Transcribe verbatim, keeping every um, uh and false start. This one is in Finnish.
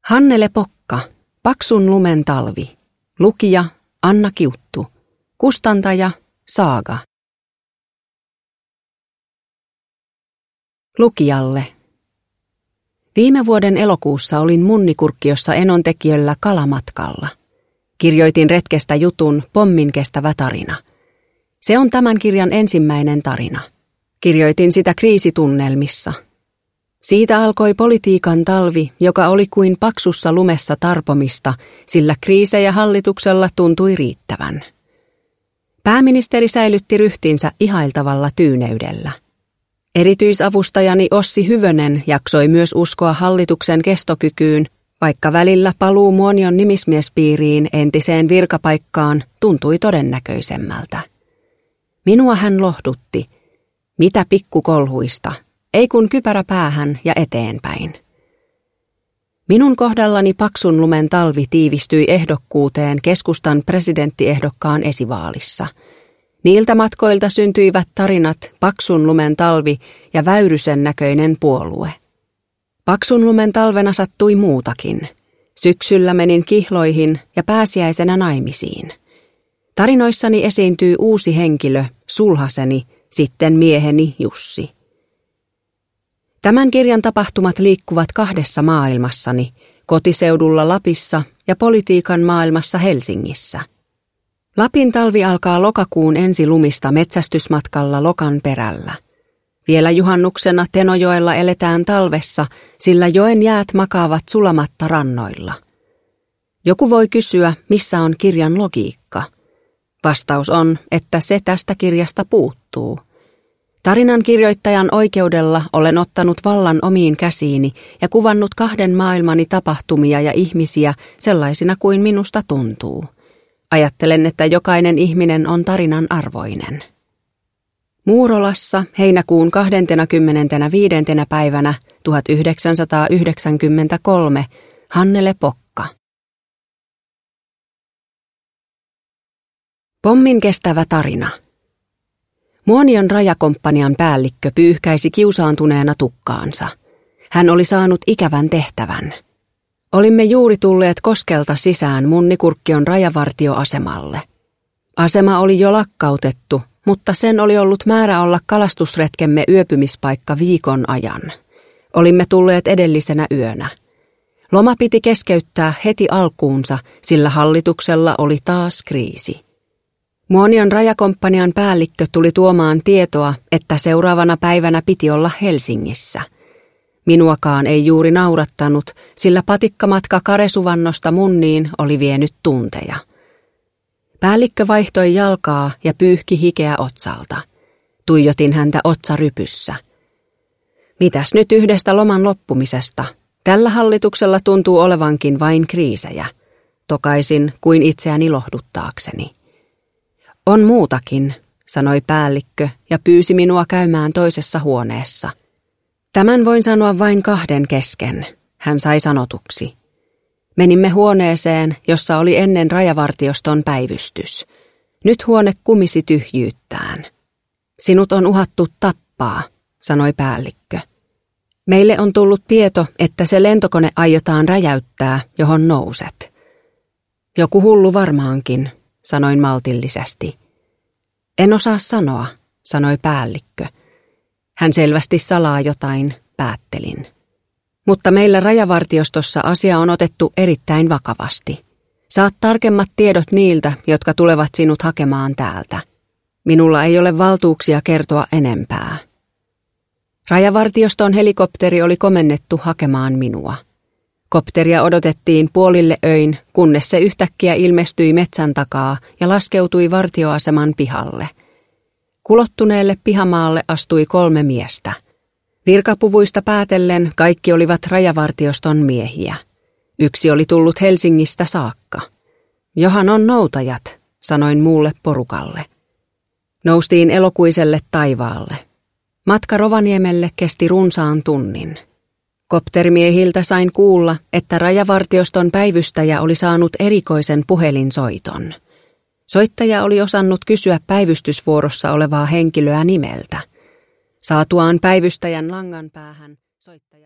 Hannele Pokka, Paksun lumen talvi. Lukija Anna Kiuttu. Kustantaja Saaga. Lukijalle. Viime vuoden elokuussa olin Munnikurkkiossa Enontekiöllä kalamatkalla. Kirjoitin retkestä jutun Pommin kestävä tarina. Se on tämän kirjan ensimmäinen tarina. Kirjoitin sitä kriisitunnelmissa. Siitä alkoi politiikan talvi, joka oli kuin paksussa lumessa tarpomista, sillä kriisejä hallituksella tuntui riittävän. Pääministeri säilytti ryhtinsä ihailtavalla tyyneydellä. Erityisavustajani Ossi Hyvönen jaksoi myös uskoa hallituksen kestokykyyn, vaikka välillä paluu Muonion nimismiespiiriin entiseen virkapaikkaan tuntui todennäköisemmältä. Minua hän lohdutti. Mitä pikkukolhuista, ei kun kypärä päähän ja eteenpäin. Minun kohdallani Paksun lumen talvi tiivistyi ehdokkuuteen keskustan presidenttiehdokkaan esivaalissa. Niiltä matkoilta syntyivät tarinat Paksun lumen talvi ja Väyrysen näköinen puolue. Paksun lumen talvena sattui muutakin. Syksyllä menin kihloihin ja pääsiäisenä naimisiin. Tarinoissani esiintyy uusi henkilö, sulhaseni, sitten mieheni Jussi. Tämän kirjan tapahtumat liikkuvat kahdessa maailmassani, kotiseudulla Lapissa ja politiikan maailmassa Helsingissä. Lapin talvi alkaa lokakuun ensilumista metsästysmatkalla Lokan perällä. Vielä juhannuksena Tenojoella eletään talvessa, sillä joen jäät makaavat sulamatta rannoilla. Joku voi kysyä, missä on kirjan logiikka. Vastaus on, että se tästä kirjasta puuttuu. Tarinan kirjoittajan oikeudella olen ottanut vallan omiin käsiini ja kuvannut kahden maailmani tapahtumia ja ihmisiä sellaisina kuin minusta tuntuu. Ajattelen, että jokainen ihminen on tarinan arvoinen. Muurolassa heinäkuun kahdeskymmenesviides päivänä tuhatyhdeksänsataayhdeksänkymmentäkolme Hannele Pokka. Pommin kestävä tarina. Muonion rajakomppanian päällikkö pyyhkäisi kiusaantuneena tukkaansa. Hän oli saanut ikävän tehtävän. Olimme juuri tulleet Koskelta sisään Munnikurkkion rajavartioasemalle. Asema oli jo lakkautettu, mutta sen oli ollut määrä olla kalastusretkemme yöpymispaikka viikon ajan. Olimme tulleet edellisenä yönä. Loma piti keskeyttää heti alkuunsa, sillä hallituksella oli taas kriisi. Muonion rajakomppanian päällikkö tuli tuomaan tietoa, että seuraavana päivänä piti olla Helsingissä. Minuakaan ei juuri naurattanut, sillä patikkamatka Karesuvannosta Munniin oli vienyt tunteja. Päällikkö vaihtoi jalkaa ja pyyhki hikeä otsalta. Tuijotin häntä otsarypyssä. Mitäs nyt yhdestä loman loppumisesta? Tällä hallituksella tuntuu olevankin vain kriisejä. Tokaisin kuin itseäni lohduttaakseni. On muutakin, sanoi päällikkö ja pyysi minua käymään toisessa huoneessa. Tämän voin sanoa vain kahden kesken, hän sai sanotuksi. Menimme huoneeseen, jossa oli ennen rajavartioston päivystys. Nyt huone kumisi tyhjyyttään. Sinut on uhattu tappaa, sanoi päällikkö. Meille on tullut tieto, että se lentokone aiotaan räjäyttää, johon nouset. Joku hullu varmaankin, sanoin maltillisesti. En osaa sanoa, sanoi päällikkö. Hän selvästi salaa jotain, päättelin. Mutta meillä rajavartiostossa asia on otettu erittäin vakavasti. Saat tarkemmat tiedot niiltä, jotka tulevat sinut hakemaan täältä. Minulla ei ole valtuuksia kertoa enempää. Rajavartioston helikopteri oli komennettu hakemaan minua. Kopteria odotettiin puolille öin, kunnes se yhtäkkiä ilmestyi metsän takaa ja laskeutui vartioaseman pihalle. Kulottuneelle pihamaalle astui kolme miestä. Virkapuvuista päätellen kaikki olivat rajavartioston miehiä. Yksi oli tullut Helsingistä saakka. Johan on noutajat, sanoin muulle porukalle. Noustiin elokuiselle taivaalle. Matka Rovaniemelle kesti runsaan tunnin. Kopterimiehiltä sain kuulla, että rajavartioston päivystäjä oli saanut erikoisen puhelinsoiton. Soittaja oli osannut kysyä päivystysvuorossa olevaa henkilöä nimeltä. Saatuaan päivystäjän langan päähän, soittaja